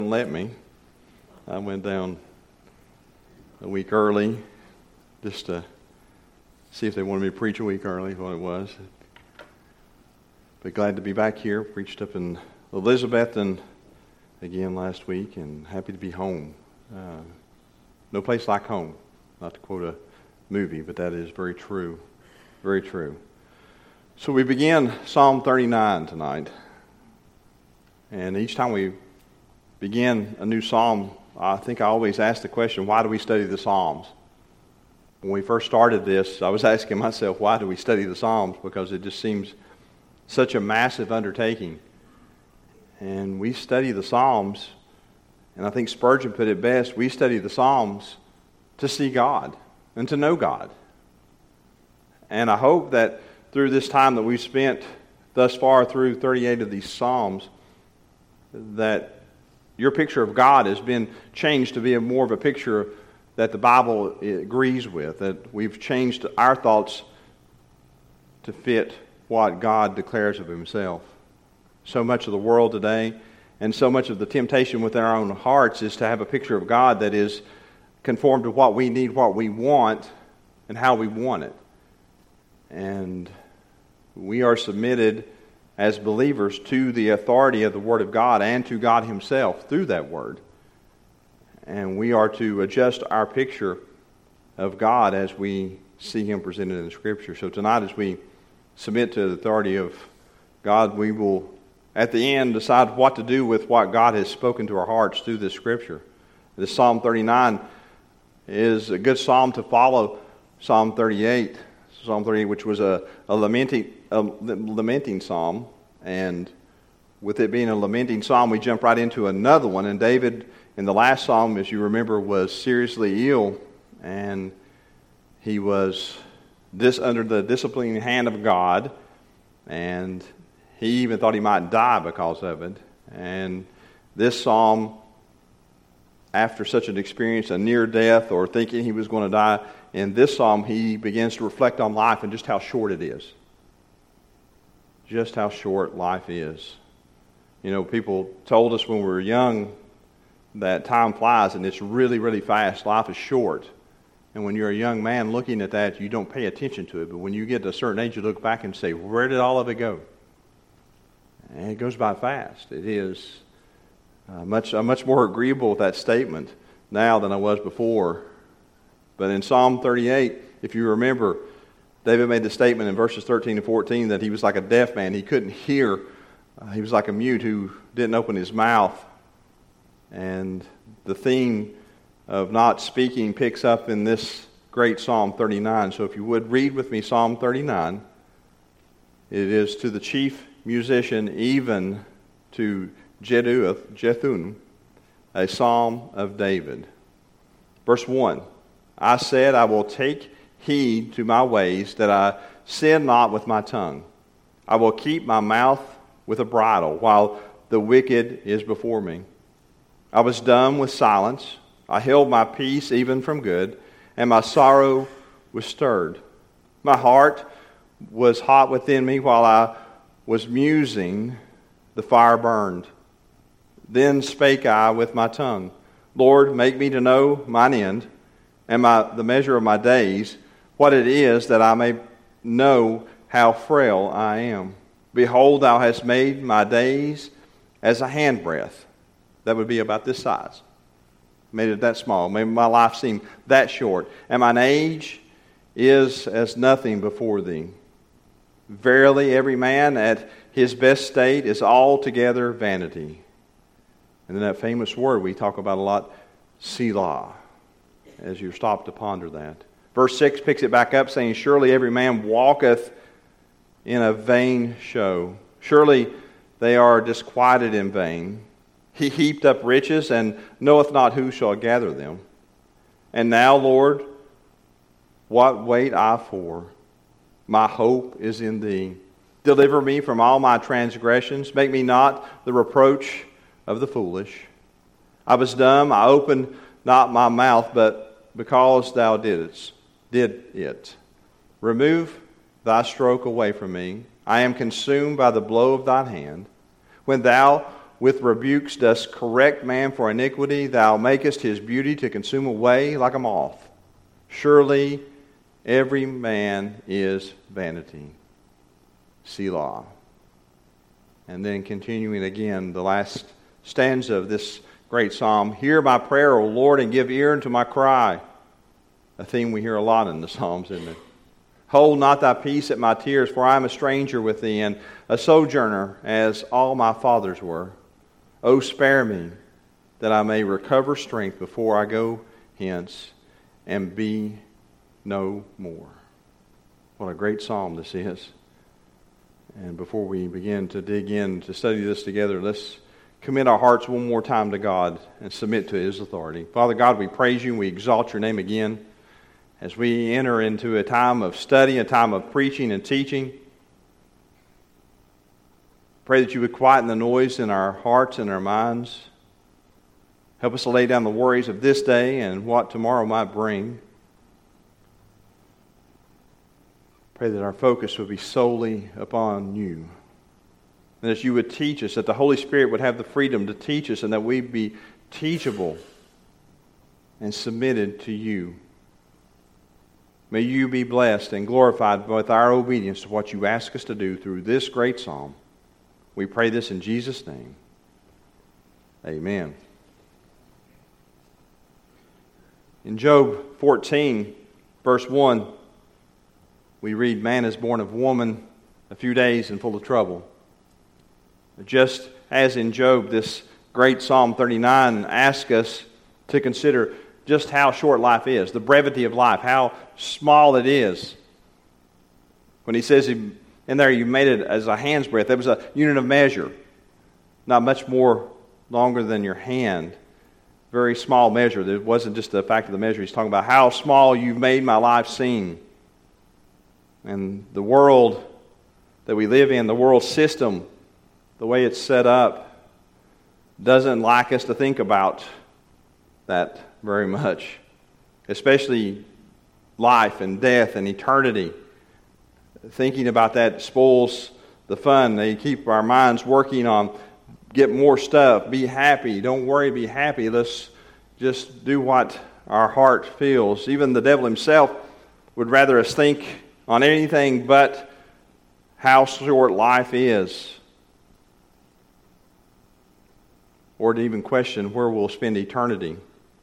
Let me. I went down a week early just to see if they wanted me to preach a week early, what it was. But glad to be back here. Preached up in Elizabethton again last week, and happy to be home. No place like home. Not to quote a movie, but that is very true. Very true. So we begin Psalm 39 tonight. And each time we begin a new psalm, I think I always ask the question, why do we study the Psalms? When we first started this, I was asking myself, why do we study the Psalms? Because it just seems such a massive undertaking. And we study the Psalms, and I think Spurgeon put it best, we study the Psalms to see God and to know God. And I hope that through this time that we've spent thus far through 38 of these Psalms, that your picture of God has been changed to be more of a picture that the Bible agrees with, that we've changed our thoughts to fit what God declares of Himself. So much of the world today, and so much of the temptation within our own hearts is to have a picture of God that is conformed to what we need, what we want, and how we want it. And we are submitted as believers to the authority of the Word of God and to God Himself through that Word. And we are to adjust our picture of God as we see Him presented in Scripture. So tonight, as we submit to the authority of God, we will, at the end, decide what to do with what God has spoken to our hearts through this Scripture. This Psalm 39 is a good psalm to follow Psalm 38. Psalm 38, which was a lamenting psalm, and with it being a lamenting psalm, we jump right into another one. And David, in the last psalm, as you remember, was seriously ill, and he was under the disciplining hand of God, and he even thought he might die because of it. And this psalm, after such an experience, a near death or thinking he was going to die, in this psalm he begins to reflect on life and just how short it is. Just how short life is. You know, people told us when we were young that time flies and it's really, really fast. Life is short. And when you're a young man looking at that, you don't pay attention to it. But when you get to a certain age, you look back and say, where did all of it go? And it goes by fast. It is I'm much more agreeable with that statement now than I was before. But in Psalm 38, if you remember, David made the statement in verses 13 and 14 that he was like a deaf man. He couldn't hear. He was like a mute who didn't open his mouth. And the theme of not speaking picks up in this great Psalm 39. So if you would read with me Psalm 39. It is to the chief musician, even to Jeduthun, a psalm of David. Verse 1, I said, I will take heed to my ways, that I sin not with my tongue. I will keep my mouth with a bridle, while the wicked is before me. I was dumb with silence. I held my peace even from good, and my sorrow was stirred. My heart was hot within me while I was musing, the fire burned. Then spake I with my tongue, Lord, make me to know mine end, and the measure of my days, what it is that I may know how frail I am. Behold, thou hast made my days as a handbreadth. That would be about this size. Made it that small. Made my life seem that short. And mine age is as nothing before thee. Verily, every man at his best state is altogether vanity. And then that famous word we talk about a lot, Selah, as you stop to ponder that. Verse 6 picks it back up, saying, surely every man walketh in a vain show. Surely they are disquieted in vain. He heaped up riches, and knoweth not who shall gather them. And now, Lord, what wait I for? My hope is in Thee. Deliver me from all my transgressions. Make me not the reproach of the foolish. I was dumb, I opened not my mouth, but because Thou did it. Remove Thy stroke away from me. I am consumed by the blow of Thine hand. When Thou with rebukes dost correct man for iniquity. Thou makest his beauty to consume away like a moth. Surely every man is vanity. Selah. And then continuing again, the last stanza of this great psalm. Hear my prayer, O Lord, and give ear unto my cry. A theme we hear a lot in the Psalms, isn't it? Hold not thy peace at my tears, for I am a stranger with thee, and a sojourner, as all my fathers were. O spare me, that I may recover strength before I go hence, and be no more. What a great psalm this is. And before we begin to dig in to study this together, let's commit our hearts one more time to God and submit to His authority. Father God, we praise You and we exalt Your name again. As we enter into a time of study, a time of preaching and teaching, pray that You would quieten the noise in our hearts and our minds. Help us to lay down the worries of this day and what tomorrow might bring. Pray that our focus would be solely upon You. And that You would teach us, that the Holy Spirit would have the freedom to teach us, and that we be teachable and submitted to You. May You be blessed and glorified with our obedience to what You ask us to do through this great psalm. We pray this in Jesus' name. Amen. In Job 14, verse 1, we read, man is born of woman, a few days and full of trouble. Just as in Job, this great Psalm 39 asks us to consider just how short life is, the brevity of life, how small it is. When he says in there, you made it as a hand's breadth, that was a unit of measure, not much more longer than your hand. Very small measure. It wasn't just the fact of the measure. He's talking about how small you've made my life seem. And the world that we live in, the world system, the way it's set up, doesn't like us to think about that very much. Especially life and death and eternity. Thinking about that spoils the fun. They keep our minds working on get more stuff, be happy, don't worry, be happy. Let's just do what our heart feels. Even the devil himself would rather us think on anything but how short life is. Or to even question where we'll spend eternity.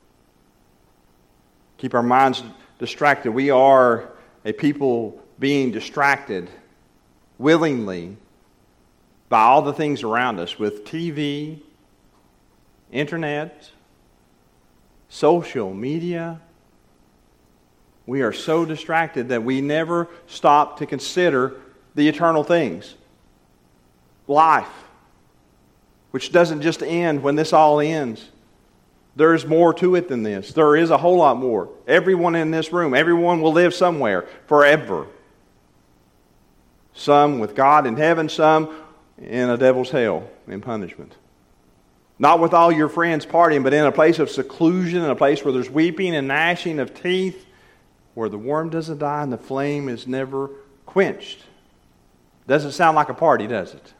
Keep our minds distracted. We are a people being distracted willingly by all the things around us with TV, internet, social media. We are so distracted that we never stop to consider the eternal things. Life, which doesn't just end when this all ends. There's more to it than this. There is a whole lot more. Everyone in this room, everyone will live somewhere forever. Some with God in heaven, some in a devil's hell in punishment. Not with all your friends partying, but in a place of seclusion, in a place where there's weeping and gnashing of teeth, where the worm doesn't die and the flame is never quenched. Doesn't sound like a party, does it?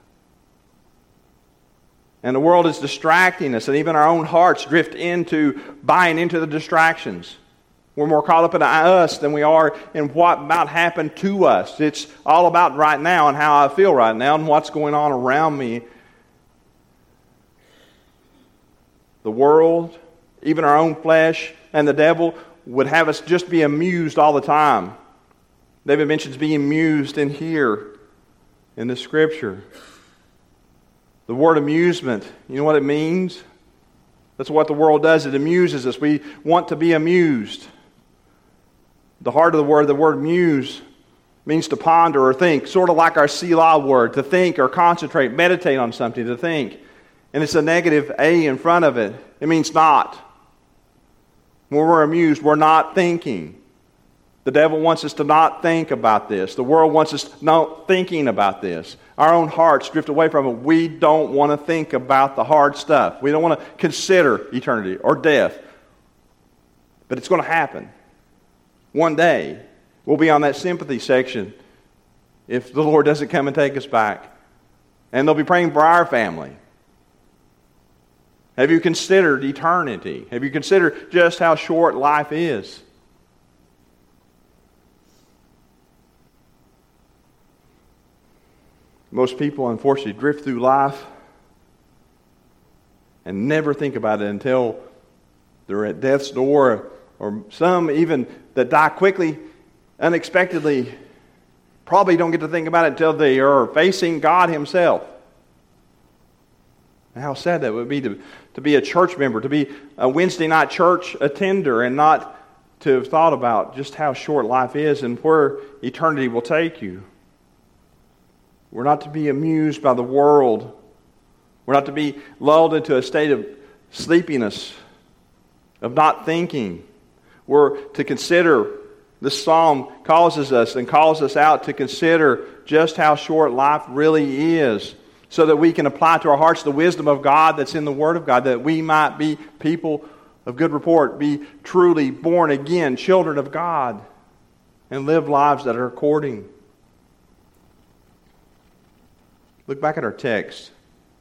And the world is distracting us, and even our own hearts drift into buying into the distractions. We're more caught up in us than we are in what about happened to us. It's all about right now and how I feel right now and what's going on around me. The world, even our own flesh, and the devil would have us just be amused all the time. David mentions being amused in here in the Scripture. The word amusement, you know what it means? That's what the world does. It amuses us. We want to be amused. The heart of the word muse, means to ponder or think, sort of like our Selah word, to think or concentrate, meditate on something, to think. And it's a negative A in front of it. It means not. When we're amused, we're not thinking. The devil wants us to not think about this. The world wants us not thinking about this. Our own hearts drift away from it. We don't want to think about the hard stuff. We don't want to consider eternity or death. But it's going to happen. One day, we'll be on that sympathy section if the Lord doesn't come and take us back. And they'll be praying for our family. Have you considered eternity? Have you considered just how short life is? Most people, unfortunately, drift through life and never think about it until they're at death's door, or some even that die quickly, unexpectedly, probably don't get to think about it until they are facing God Himself. And how sad that would be to be a church member, to be a Wednesday night church attender, and not to have thought about just how short life is and where eternity will take you. We're not to be amused by the world. We're not to be lulled into a state of sleepiness, of not thinking. We're to consider, this psalm causes us and calls us out to consider just how short life really is, so that we can apply to our hearts the wisdom of God that's in the Word of God, that we might be people of good report, be truly born again, children of God, and live lives that are according. Look back at our text.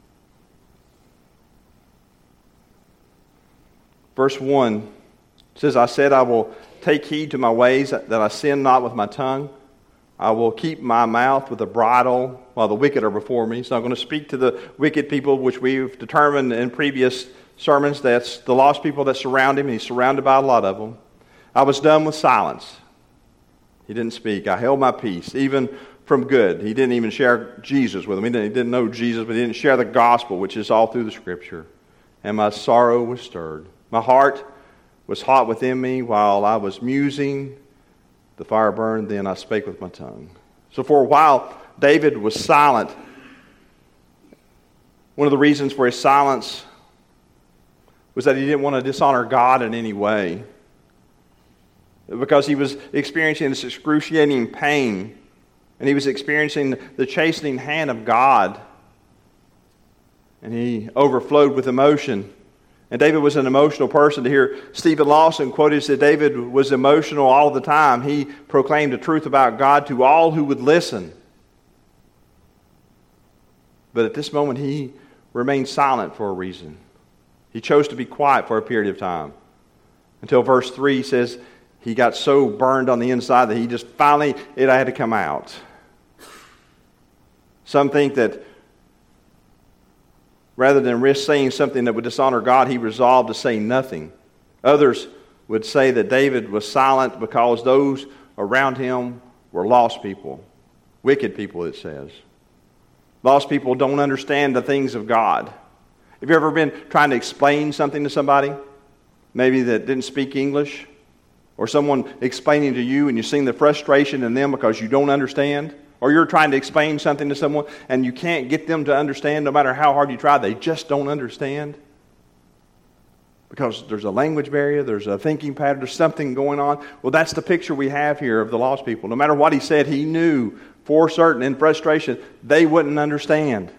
Verse 1 says, I said, I will take heed to my ways, that I sin not with my tongue. I will keep my mouth with a bridle while the wicked are before me. So I'm going to speak to the wicked people, which we've determined in previous sermons. That's the lost people that surround him. He's surrounded by a lot of them. I was done with silence. He didn't speak. I held my peace, even from good. He didn't even share Jesus with him. He didn't know Jesus, but he didn't share the gospel, which is all through the Scripture. And my sorrow was stirred. My heart was hot within me while I was musing. The fire burned, then I spake with my tongue. So for a while, David was silent. One of the reasons for his silence was that he didn't want to dishonor God in any way, because he was experiencing this excruciating pain, and he was experiencing the chastening hand of God, and he overflowed with emotion. And David was an emotional person. To hear Stephen Lawson quoted that David was emotional all the time. He proclaimed the truth about God to all who would listen. But at this moment, he remained silent for a reason. He chose to be quiet for a period of time. Until verse 3 says he got so burned on the inside that he just finally, it had to come out. Some think that rather than risk saying something that would dishonor God, he resolved to say nothing. Others would say that David was silent because those around him were lost people. Wicked people, it says. Lost people don't understand the things of God. Have you ever been trying to explain something to somebody, maybe that didn't speak English? Or someone explaining to you and you're seeing the frustration in them because you don't understand? Or you're trying to explain something to someone and you can't get them to understand no matter how hard you try. They just don't understand. Because there's a language barrier, there's a thinking pattern, there's something going on. Well, that's the picture we have here of the lost people. No matter what he said, he knew for certain in frustration they wouldn't understand.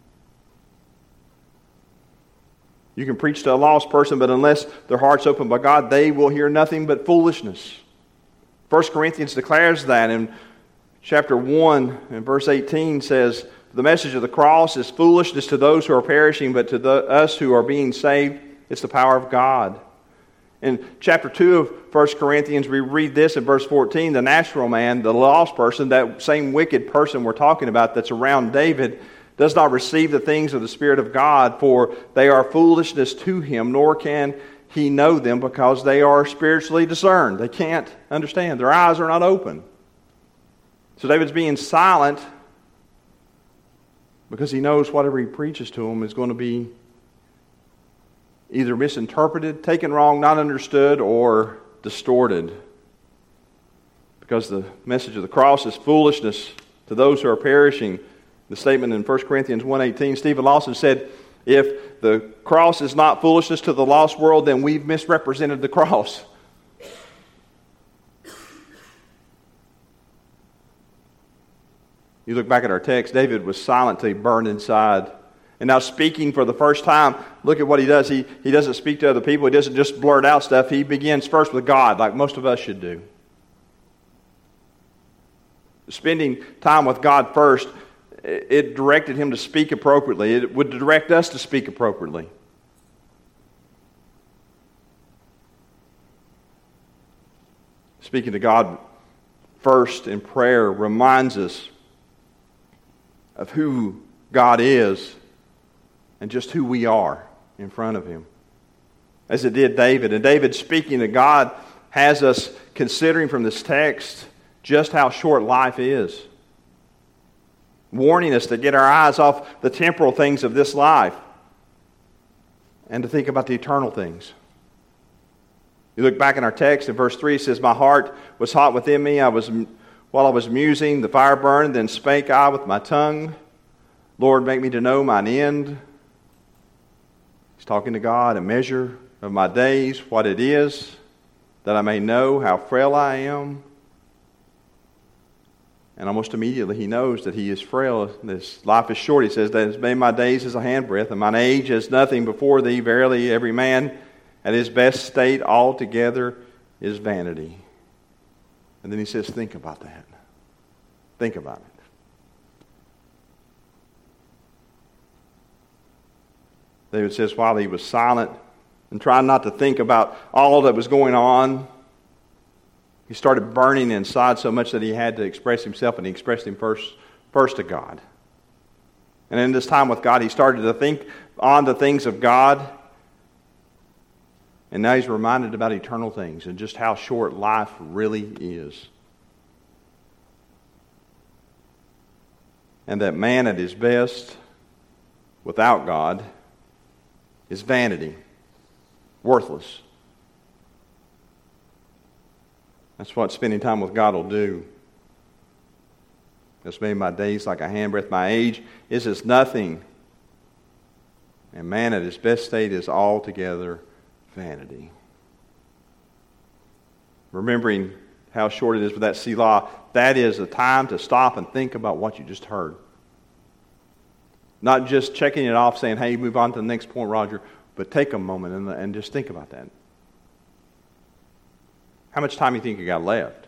You can preach to a lost person, but unless their heart's opened by God, they will hear nothing but foolishness. 1 Corinthians declares that in Chapter 1 and verse 18 says, the message of the cross is foolishness to those who are perishing, but to us who are being saved, it's the power of God. In chapter 2 of 1 Corinthians, we read this in verse 14, the natural man, the lost person, that same wicked person we're talking about that's around David, does not receive the things of the Spirit of God, for they are foolishness to him, nor can he know them, because they are spiritually discerned. They can't understand. Their eyes are not open. So David's being silent because he knows whatever he preaches to them is going to be either misinterpreted, taken wrong, not understood, or distorted. Because the message of the cross is foolishness to those who are perishing. The statement in 1 Corinthians 1:18, Stephen Lawson said, if the cross is not foolishness to the lost world, then we've misrepresented the cross. You look back at our text, David was silent till he burned inside. And now speaking for the first time, look at what he does. He doesn't speak to other people. He doesn't just blurt out stuff. He begins first with God, like most of us should do. Spending time with God first, it directed him to speak appropriately. It would direct us to speak appropriately. speaking to God first in prayer reminds us of who God is and just who we are in front of Him, as it did David. And David, speaking to God, has us considering from this text just how short life is, warning us to get our eyes off the temporal things of this life and to think about the eternal things. You look back in our text in verse 3, it says, "My heart was hot within me. While I was musing, the fire burned, then spake I with my tongue. Lord, make me to know mine end." He's talking to God, a measure of my days, what it is, that I may know how frail I am. And almost immediately he knows that he is frail. This life is short. He says, "That has made my days as a handbreadth, and mine age as nothing before thee. Verily, every man at his best state altogether is vanity." And then he says, think about that. Think about it. David says, while he was silent and trying not to think about all that was going on, he started burning inside so much that he had to express himself, and he expressed him first to God. And in this time with God, he started to think on the things of God. And now he's reminded about eternal things and just how short life really is. And that man at his best, without God, is vanity, worthless. That's what spending time with God will do. It's made my days like a handbreadth. My age is as nothing. And man at his best state is altogether vanity. Remembering how short it is with that Selah, that is a time to stop and think about what you just heard. Not just checking it off, saying, "Hey, move on to the next point, Roger," but take a moment and just think about that. How much time do you think you got left?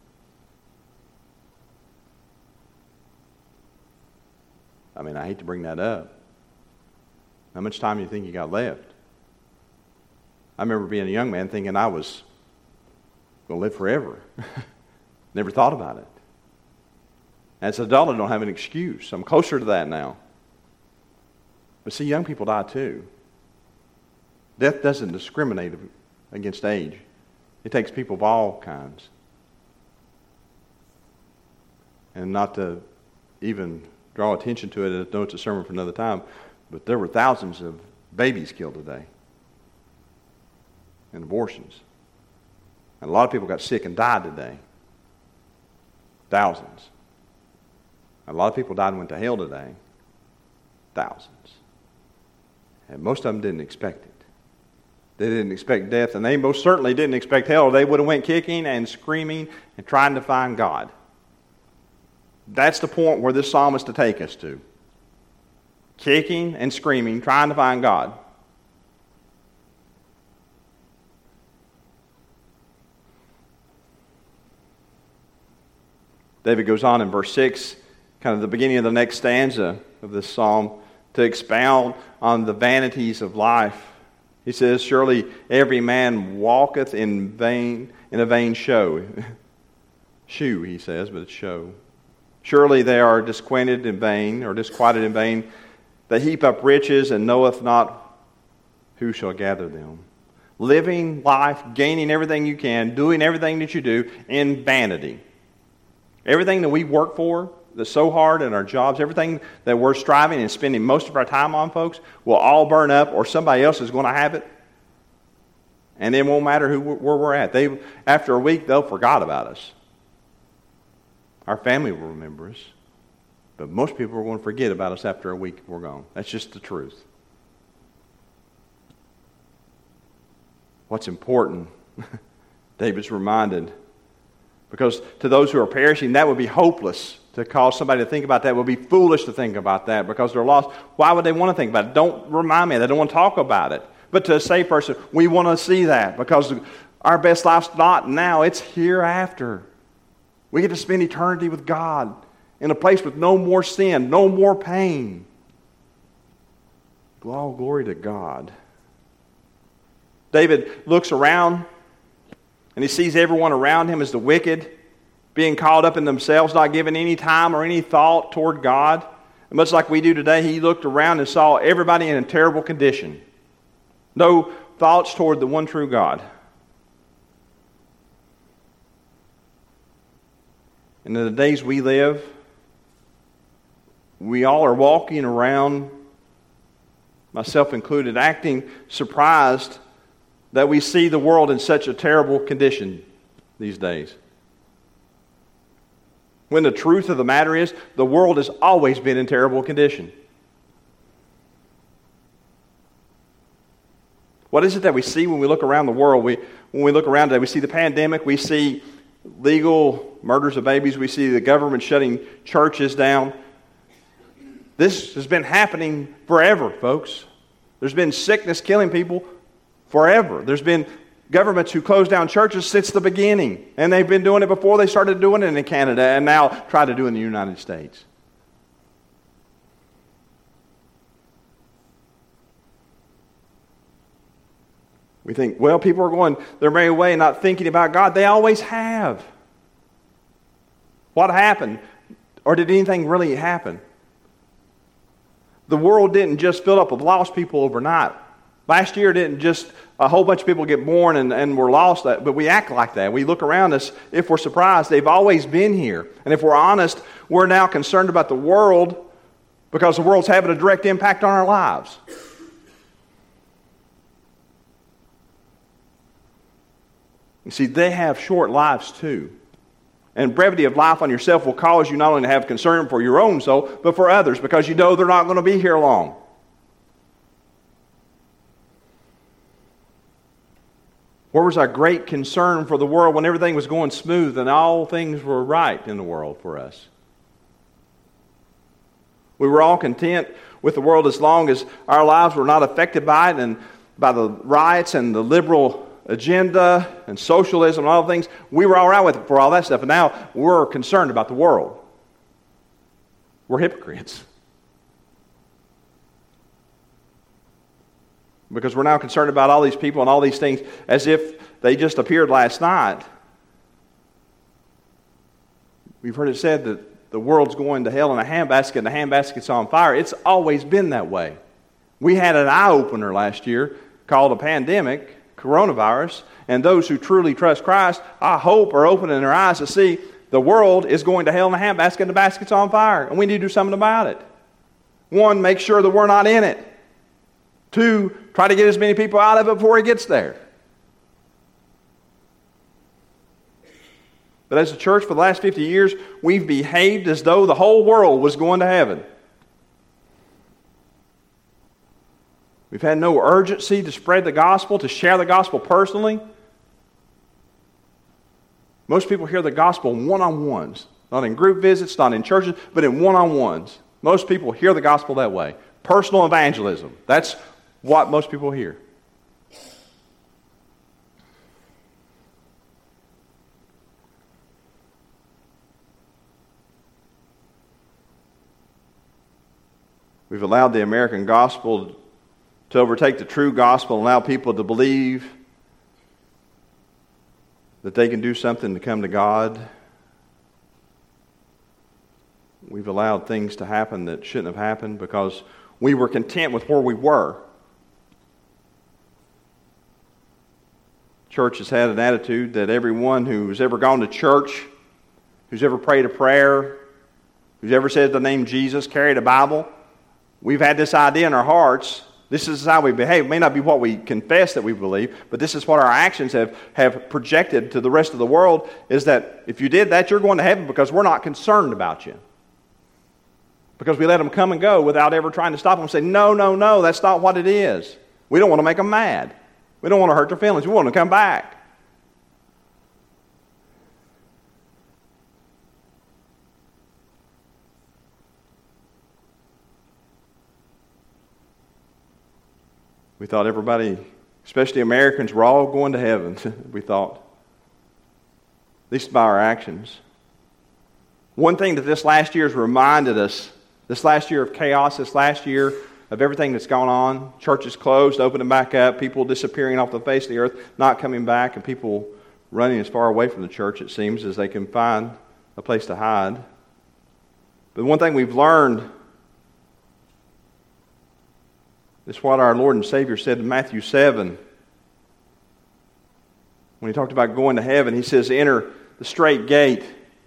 I mean, I hate to bring that up. How much time do you think you got left? I remember being a young man thinking I was going to live forever. Never thought about it. As an adult, I don't have an excuse. I'm closer to that now. But see, young people die too. Death doesn't discriminate against age. It takes people of all kinds. And not to even draw attention to it, I know it's a sermon for another time, but there were thousands of babies killed today in abortions. And a lot of people got sick and died today. Thousands. A lot of people died and went to hell today. Thousands. And most of them didn't expect it. They didn't expect death, and they most certainly didn't expect hell. They would have went kicking and screaming and trying to find God. That's the point where this psalm is to take us to. Kicking and screaming, trying to find God. David goes on in verse 6, kind of the beginning of the next stanza of this psalm, to expound on the vanities of life. He says, "Surely every man walketh in a vain show." Shoe, he says, but it's show. "Surely they are disquieted in vain, or disquieted in vain. They heap up riches and knoweth not who shall gather them." Living life, gaining everything you can, doing everything that you do in vanity. Everything that we work for, that's so hard in our jobs, everything that we're striving and spending most of our time on, folks, will all burn up, or somebody else is going to have it. And it won't matter where we're at. After a week, they'll forget about us. Our family will remember us. But most people are going to forget about us after a week if we're gone. That's just the truth. What's important, David's reminded, because to those who are perishing, that would be hopeless. To cause somebody to think about that would be foolish to think about that because they're lost. Why would they want to think about it? Don't remind me. They don't want to talk about it. But to a saved person, we want to see that because our best life's not now. It's hereafter. We get to spend eternity with God in a place with no more sin, no more pain. All glory to God. David looks around and he sees everyone around him as the wicked, being caught up in themselves, not giving any time or any thought toward God. And much like we do today, he looked around and saw everybody in a terrible condition. No thoughts toward the one true God. And in the days we live, we all are walking around, myself included, acting surprised that we see the world in such a terrible condition these days. When the truth of the matter is, the world has always been in terrible condition. What is it that we see when we look around the world? When we look around today, we see the pandemic, we see legal murders of babies, we see the government shutting churches down. This has been happening forever, folks. There's been sickness killing people forever. There's been governments who closed down churches since the beginning. And they've been doing it before they started doing it in Canada and now try to do it in the United States. We think, well, people are going their merry way, not thinking about God. They always have. What happened? Or did anything really happen? The world didn't just fill up with lost people overnight. Last year didn't just a whole bunch of people get born and were lost, but we act like that. We look around us, if we're surprised, they've always been here. And if we're honest, we're now concerned about the world because the world's having a direct impact on our lives. You see, they have short lives too. And brevity of life on yourself will cause you not only to have concern for your own soul, but for others, because you know they're not going to be here long. Where was our great concern for the world when everything was going smooth and all things were right in the world for us? We were all content with the world as long as our lives were not affected by it and by the riots and the liberal agenda and socialism and all the things. We were all right with it for all that stuff, and now we're concerned about the world. We're hypocrites. Because we're now concerned about all these people and all these things as if they just appeared last night. We've heard it said that the world's going to hell in a handbasket and the handbasket's on fire. It's always been that way. We had an eye-opener last year called a pandemic, coronavirus, and those who truly trust Christ, I hope, are opening their eyes to see the world is going to hell in a handbasket and the basket's on fire, and we need to do something about it. One, make sure that we're not in it. Two, try to get as many people out of it before it gets there. But as a church for the last 50 years, we've behaved as though the whole world was going to heaven. We've had no urgency to spread the gospel, to share the gospel personally. Most people hear the gospel in one-on-ones, not in group visits, not in churches, but in one-on-ones. Most people hear the gospel that way. Personal evangelism. That's what most people hear. We've allowed the American gospel to overtake the true gospel and allow people to believe that they can do something to come to God. We've allowed things to happen that shouldn't have happened because we were content with where we were. Church has had an attitude that everyone who's ever gone to church, who's ever prayed a prayer, who's ever said the name Jesus, carried a Bible, we've had this idea in our hearts. This is how we behave. It may not be what we confess that we believe, but this is what our actions have projected to the rest of the world, is that if you did that, you're going to heaven because we're not concerned about you. Because we let them come and go without ever trying to stop them and say, no, that's not what it is. We don't want to make them mad. We don't want to hurt their feelings. We want them to come back. We thought everybody, especially Americans, were all going to heaven, we thought. At least by our actions. One thing that this last year has reminded us, this last year of chaos, this last year of everything that's gone on, churches closed, opening back up, people disappearing off the face of the earth, not coming back, and people running as far away from the church, it seems, as they can find a place to hide. But one thing we've learned is what our Lord and Savior said in Matthew 7. When he talked about going to heaven, he says, enter the straight gate.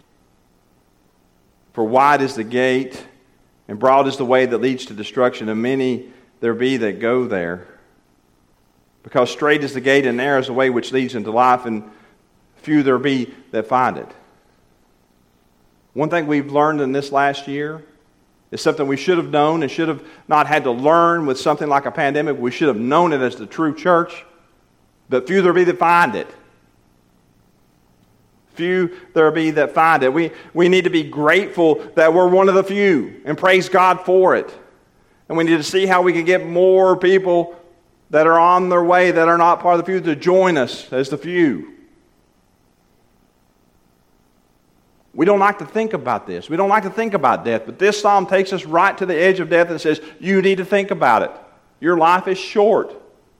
For wide is the gate, and broad is the way that leads to destruction, and many there be that go there. Because straight is the gate, and narrow is the way which leads into life, and few there be that find it. One thing we've learned in this last year is something we should have known and should have not had to learn with something like a pandemic. We should have known it as the true church, but few there be that find it. Few there be that find it. We need to be grateful that we're one of the few and praise God for it. And we need to see how we can get more people that are on their way, that are not part of the few, to join us as the few. We don't like to think about this. We don't like to think about death. But this psalm takes us right to the edge of death and says, you need to think about it. Your life is short.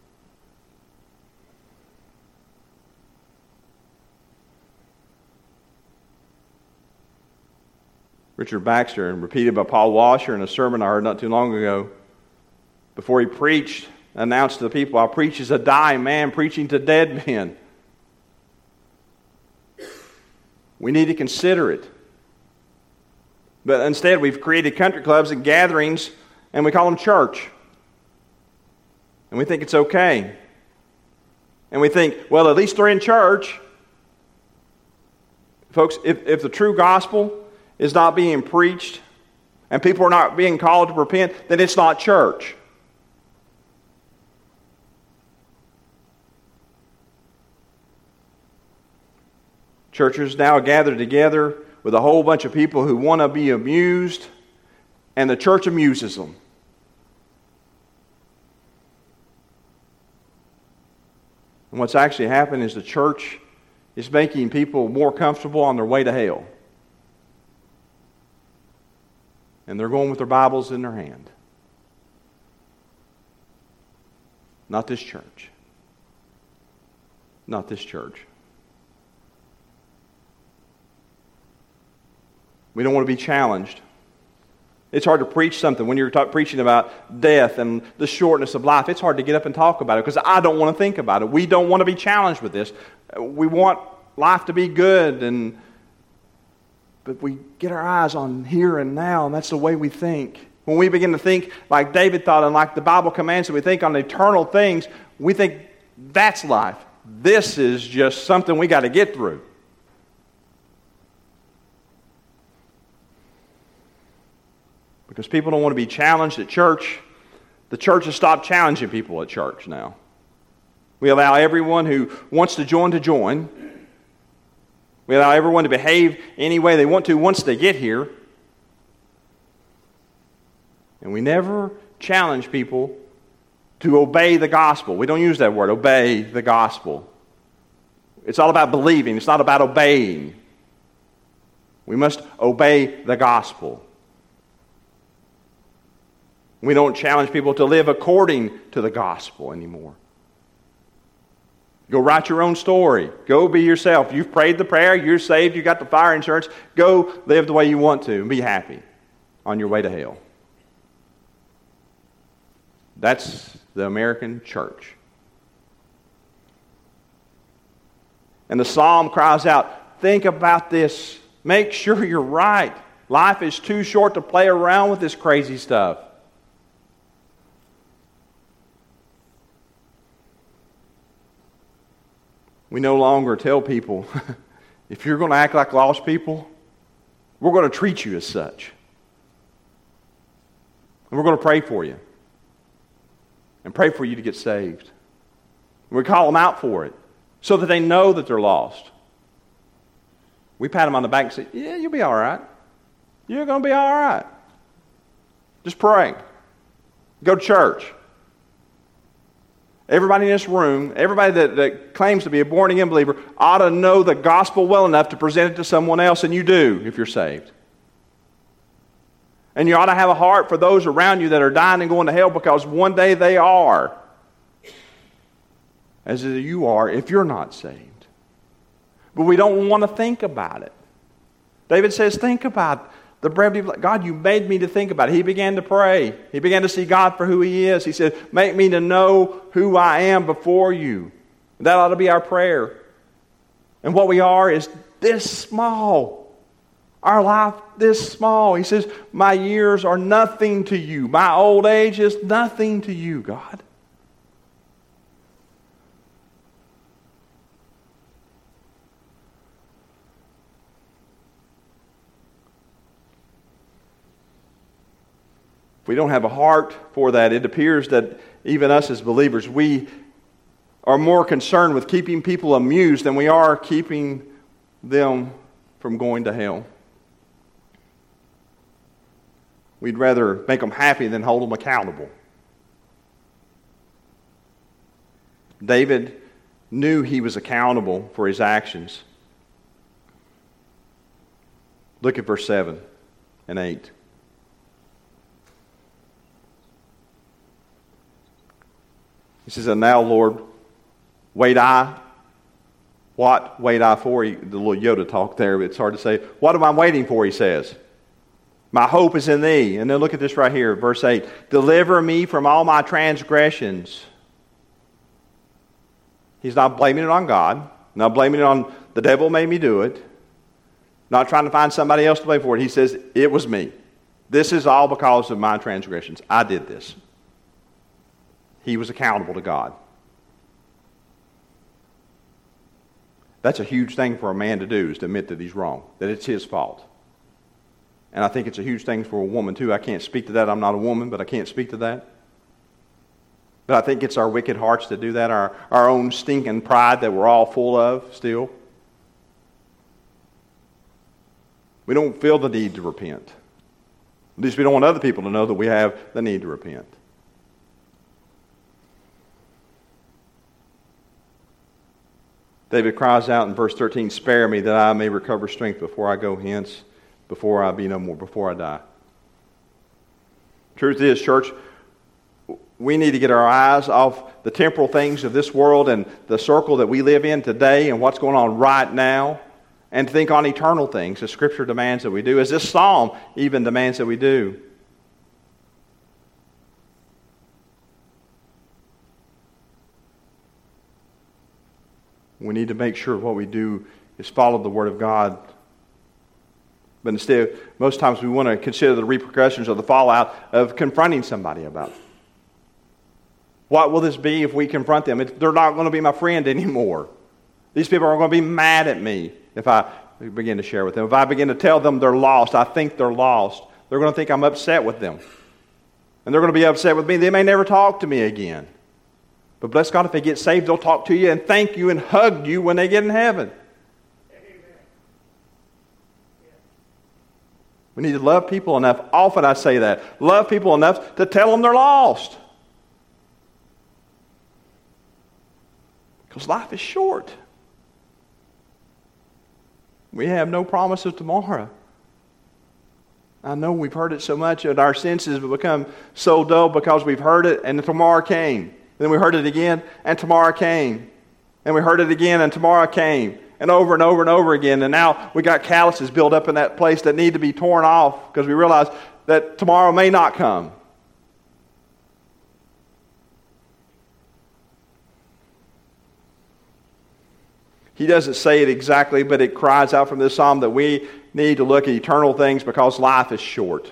Richard Baxter, and repeated by Paul Washer in a sermon I heard not too long ago, before he preached, announced to the people, I preach as a dying man preaching to dead men. We need to consider it. But instead, we've created country clubs and gatherings, and we call them church. And we think it's okay. And we think, well, at least they're in church. Folks, if the true gospel is not being preached, and people are not being called to repent, then it's not church. Churches now gather together with a whole bunch of people who want to be amused, and the church amuses them. And what's actually happened is the church is making people more comfortable on their way to hell. And they're going with their Bibles in their hand. Not this church. Not this church. We don't want to be challenged. It's hard to preach something when you're preaching about death and the shortness of life. It's hard to get up and talk about it because I don't want to think about it. We don't want to be challenged with this. We want life to be good, but we get our eyes on here and now, and that's the way we think. When we begin to think like David thought and like the Bible commands that we think on eternal things, we think that's life. This is just something we got to get through. Because people don't want to be challenged at church. The church has stopped challenging people at church now. We allow everyone who wants to join. We allow everyone to behave any way they want to once they get here. And we never challenge people to obey the gospel. We don't use that word, obey the gospel. It's all about believing. It's not about obeying. We must obey the gospel. We don't challenge people to live according to the gospel anymore. Go write your own story. Go be yourself. You've prayed the prayer. You're saved. You got the fire insurance. Go live the way you want to and be happy on your way to hell. That's the American church. And the psalm cries out, think about this. Make sure you're right. Life is too short to play around with this crazy stuff. We no longer tell people, if you're going to act like lost people, we're going to treat you as such. And we're going to pray for you. And pray for you to get saved. And we call them out for it, so that they know that they're lost. We pat them on the back and say, yeah, you'll be all right. You're going to be all right. Just pray. Go to church. Everybody in this room, everybody that claims to be a born-again believer, ought to know the gospel well enough to present it to someone else, and you do if you're saved. And you ought to have a heart for those around you that are dying and going to hell, because one day they are, as you are if you're not saved. But we don't want to think about it. David says, think about the brevity of life. God, you made me to think about it. He began to pray. He began to see God for who He is. He said, make me to know who I am before you. That ought to be our prayer. And what we are is this small. Our life this small. He says, my years are nothing to you. My old age is nothing to you, God. If we don't have a heart for that, it appears that even us as believers, we are more concerned with keeping people amused than we are keeping them from going to hell. We'd rather make them happy than hold them accountable. David knew he was accountable for his actions. Look at verse 7 and 8. He says, and now, Lord, what wait I for? The little Yoda talk there, it's hard to say. What am I waiting for, he says. My hope is in thee. And then look at this right here, verse 8. Deliver me from all my transgressions. He's not blaming it on God. Not blaming it on the devil made me do it. Not trying to find somebody else to blame for it. He says, it was me. This is all because of my transgressions. I did this. He was accountable to God. That's a huge thing for a man to do, is to admit that he's wrong, that it's his fault. And I think it's a huge thing for a woman too. I can't speak to that. I'm not a woman, but I can't speak to that. But I think it's our wicked hearts that do that, our own stinking pride that we're all full of still. We don't feel the need to repent. At least we don't want other people to know that we have the need to repent. David cries out in verse 13, spare me that I may recover strength before I go hence, before I be no more, before I die. Truth is, church, we need to get our eyes off the temporal things of this world and the circle that we live in today and what's going on right now, and think on eternal things, as Scripture demands that we do, as this psalm even demands that we do. We need to make sure what we do is follow the Word of God. But instead, most times we want to consider the repercussions or the fallout of confronting somebody about it. What will this be if we confront them? They're not going to be my friend anymore. These people are going to be mad at me if I begin to share with them. If I begin to tell them they're lost, I think they're lost, they're going to think I'm upset with them. And they're going to be upset with me. They may never talk to me again. But bless God, if they get saved, they'll talk to you and thank you and hug you when they get in heaven. Amen. We need to love people enough. Often I say that. Love people enough to tell them they're lost. Because life is short. We have no promise of tomorrow. I know we've heard it so much that our senses have become so dull because we've heard it and tomorrow came. Then we heard it again, and tomorrow came. And we heard it again, and tomorrow came. And over and over and over again. And now we got calluses built up in that place that need to be torn off because we realize that tomorrow may not come. He doesn't say it exactly, but it cries out from this psalm that we need to look at eternal things because life is short.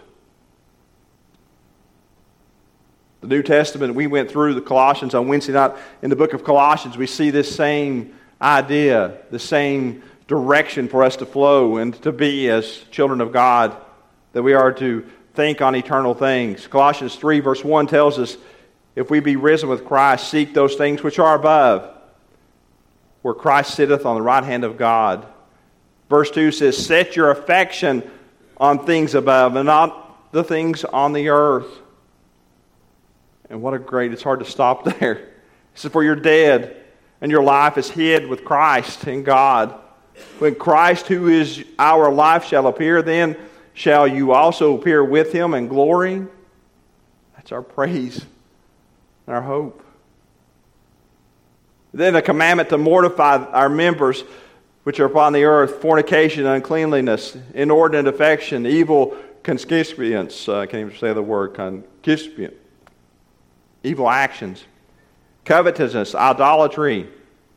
The New Testament, we went through the Colossians on Wednesday night. In the book of Colossians, we see this same idea, the same direction for us to flow and to be as children of God, that we are to think on eternal things. Colossians 3 verse 1 tells us, if we be risen with Christ, seek those things which are above, where Christ sitteth on the right hand of God. Verse 2 says, set your affection on things above and not the things on the earth. And what a great, it's hard to stop there. It says, for you're dead, and your life is hid with Christ in God. When Christ, who is our life, shall appear, then shall you also appear with Him in glory. That's our praise and our hope. Then a commandment to mortify our members which are upon the earth, fornication, uncleanliness, inordinate affection, evil concupiscence, I can't even say the word, concupiscence, evil actions, covetousness, idolatry,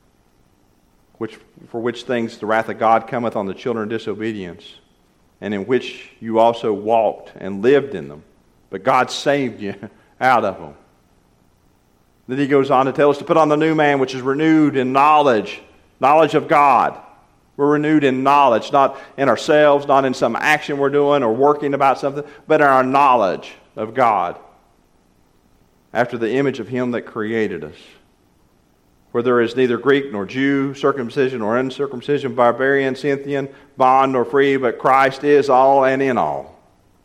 for which things the wrath of God cometh on the children of disobedience, and in which you also walked and lived in them. But God saved you out of them. Then he goes on to tell us to put on the new man, which is renewed in knowledge of God. We're renewed in knowledge, not in ourselves, not in some action we're doing or working about something, but in our knowledge of God, after the image of him that created us. Where there is neither Greek nor Jew, circumcision nor uncircumcision, barbarian, Scythian, bond nor free, but Christ is all and in all.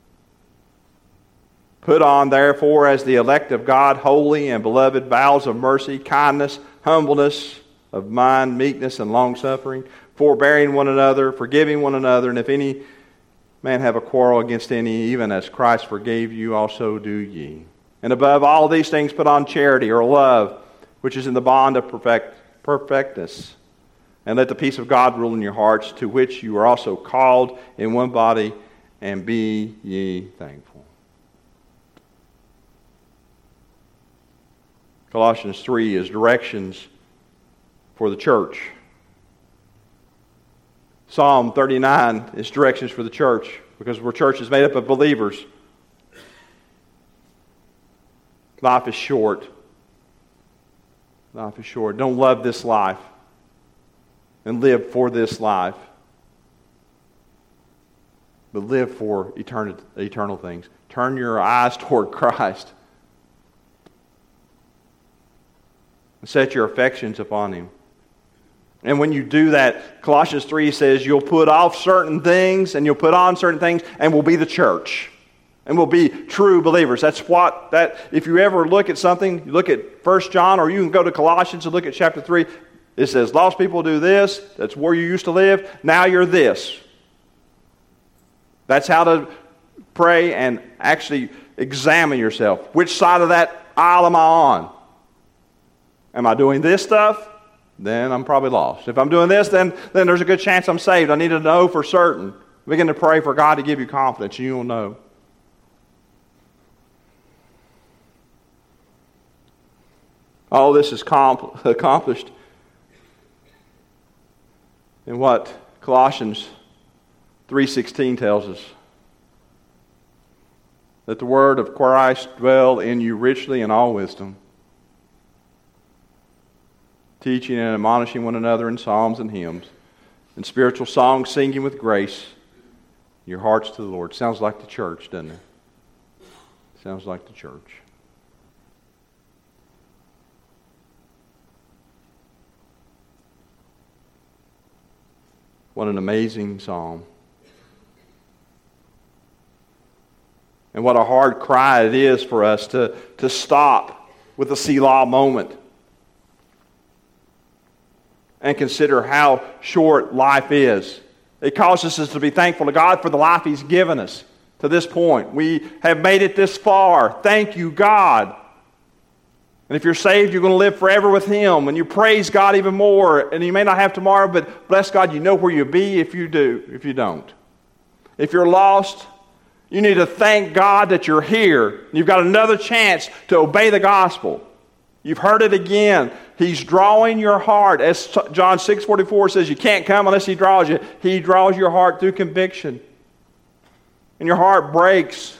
Put on, therefore, as the elect of God, holy and beloved, bowels of mercy, kindness, humbleness of mind, meekness, and long-suffering, forbearing one another, forgiving one another, and if any man have a quarrel against any, even as Christ forgave you, also do ye. And above all these things put on charity, or love, which is in the bond of perfectness. And let the peace of God rule in your hearts, to which you are also called in one body, and be ye thankful. Colossians 3 is directions for the church. Psalm 39 is directions for the church, because our church is made up of believers. Life is short. Life is short. Don't love this life and live for this life, but live for eternal things. Turn your eyes toward Christ and set your affections upon him. And when you do that, Colossians 3 says you'll put off certain things and you'll put on certain things, and we'll be the church. And we'll be true believers. If you ever look at something, you look at 1 John, or you can go to Colossians and look at chapter 3. It says, lost people do this. That's where you used to live. Now you're this. That's how to pray and actually examine yourself. Which side of that aisle am I on? Am I doing this stuff? Then I'm probably lost. If I'm doing this, then there's a good chance I'm saved. I need to know for certain. Begin to pray for God to give you confidence, and you'll know. All this is accomplished in what Colossians 3:16 tells us. That the word of Christ dwell in you richly in all wisdom, teaching and admonishing one another in psalms and hymns, and spiritual songs, singing with grace your hearts to the Lord. Sounds like the church, doesn't it? Sounds like the church. What an amazing psalm. And what a hard cry it is for us to stop with a Selah moment and consider how short life is. It causes us to be thankful to God for the life He's given us to this point. We have made it this far. Thank you, God. And if you're saved, you're going to live forever with Him. And you praise God even more. And you may not have tomorrow, but bless God, you know where you'll be if you don't. If you're lost, you need to thank God that you're here. You've got another chance to obey the gospel. You've heard it again. He's drawing your heart. As John 6:44 says, you can't come unless He draws you. He draws your heart through conviction. And your heart breaks.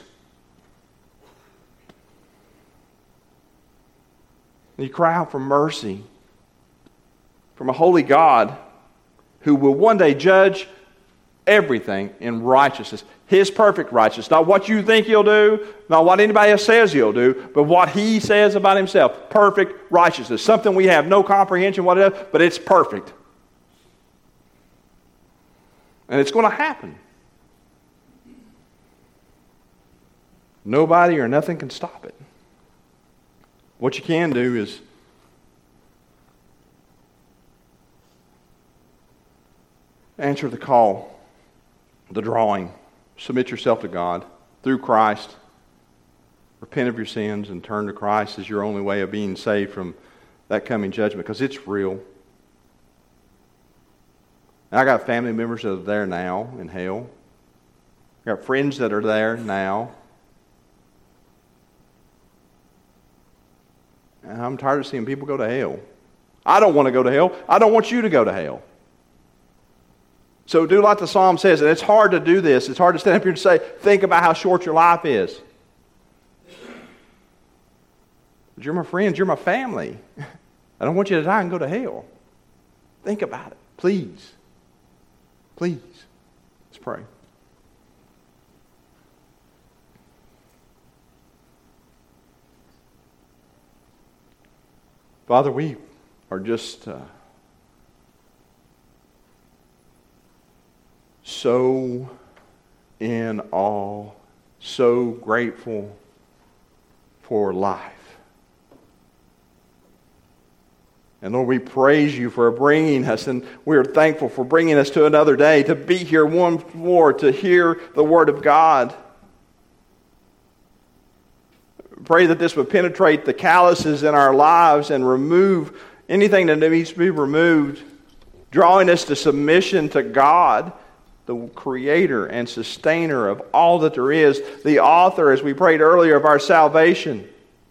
And you cry out for mercy from a holy God who will one day judge everything in righteousness. His perfect righteousness. Not what you think He'll do, not what anybody else says He'll do, but what He says about Himself. Perfect righteousness. Something we have no comprehension what it is, but it's perfect. And it's going to happen. Nobody or nothing can stop it. What you can do is answer the call, the drawing. Submit yourself to God through Christ. Repent of your sins and turn to Christ as your only way of being saved from that coming judgment, because it's real. And I got family members that are there now in hell. I got friends that are there now. And I'm tired of seeing people go to hell. I don't want to go to hell. I don't want you to go to hell. So do like the psalm says, and it's hard to do this. It's hard to stand up here and say, think about how short your life is. But you're my friends. You're my family. I don't want you to die and go to hell. Think about it. Please. Please. Let's pray. Father, we are just so in awe, so grateful for life. And Lord, we praise you for bringing us, and we are thankful for bringing us to another day, to be here once more, to hear the Word of God. Pray that this would penetrate the calluses in our lives and remove anything that needs to be removed, drawing us to submission to God, the creator and sustainer of all that there is, the author, as we prayed earlier, of our salvation.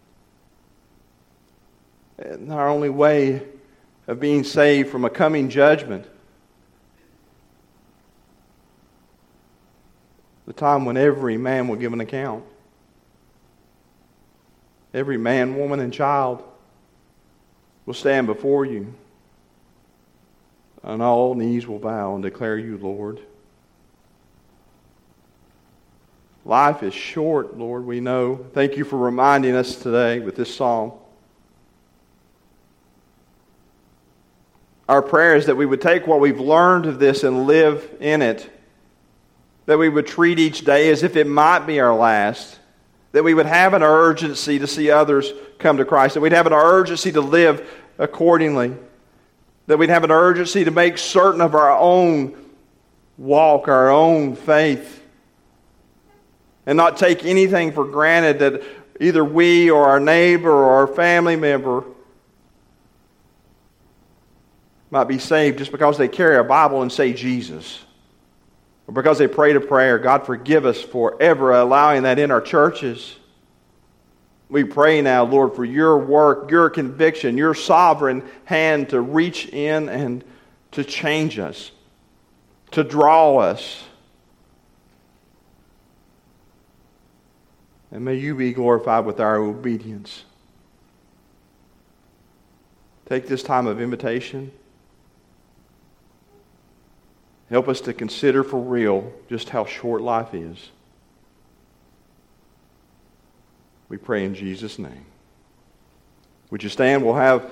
And our only way of being saved from a coming judgment. The time when every man will give an account. Every man, woman, and child will stand before you. And all knees will bow and declare you Lord. Life is short, Lord, we know. Thank you for reminding us today with this psalm. Our prayer is that we would take what we've learned of this and live in it. That we would treat each day as if it might be our last. That we would have an urgency to see others come to Christ. That we'd have an urgency to live accordingly. That we'd have an urgency to make certain of our own walk, our own faith. And not take anything for granted that either we or our neighbor or our family member might be saved just because they carry a Bible and say Jesus. Or because they prayed a prayer. God, forgive us for ever allowing that in our churches. We pray now, Lord, for your work, your conviction, your sovereign hand to reach in and to change us, to draw us. And may you be glorified with our obedience. Take this time of invitation. Help us to consider for real just how short life is. We pray in Jesus' name. Would you stand? We'll have